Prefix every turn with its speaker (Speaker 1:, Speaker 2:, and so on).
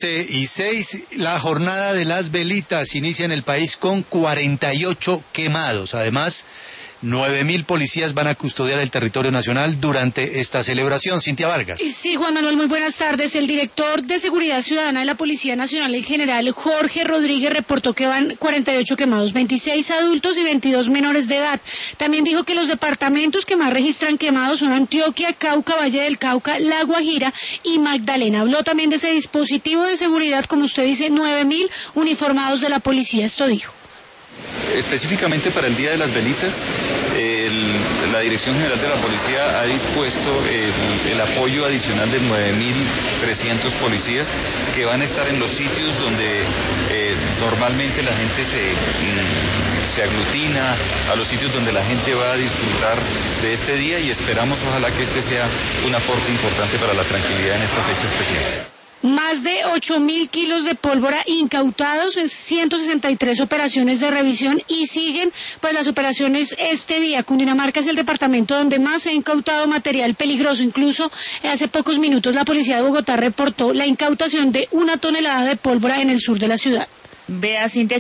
Speaker 1: 7:06, la jornada de las velitas inicia en el país con 48 quemados. Además, 9.000 policías van a custodiar el territorio nacional durante esta celebración. Cintia Vargas.
Speaker 2: Sí, Juan Manuel, muy buenas tardes. El director de Seguridad Ciudadana de la Policía Nacional, el general Jorge Rodríguez, reportó que van 48 quemados, 26 adultos y 22 menores de edad. También dijo que los departamentos que más registran quemados son Antioquia, Cauca, Valle del Cauca, La Guajira y Magdalena. Habló también de ese dispositivo de seguridad, como usted dice, 9.000 uniformados de la policía. Esto dijo.
Speaker 3: Específicamente para el Día de las Velitas, la Dirección General de la Policía ha dispuesto el apoyo adicional de 9.300 policías que van a estar en los sitios donde normalmente la gente se aglutina, a los sitios donde la gente va a disfrutar de este día, y esperamos ojalá que este sea un aporte importante para la tranquilidad en esta fecha especial.
Speaker 2: Más de 8.000 kilos de pólvora incautados en 163 operaciones de revisión, y siguen pues las operaciones este día. Cundinamarca es el departamento donde más se ha incautado material peligroso. Incluso hace pocos minutos la policía de Bogotá reportó la incautación de 1 tonelada de pólvora en el sur de la ciudad.
Speaker 4: Vea, Cintia.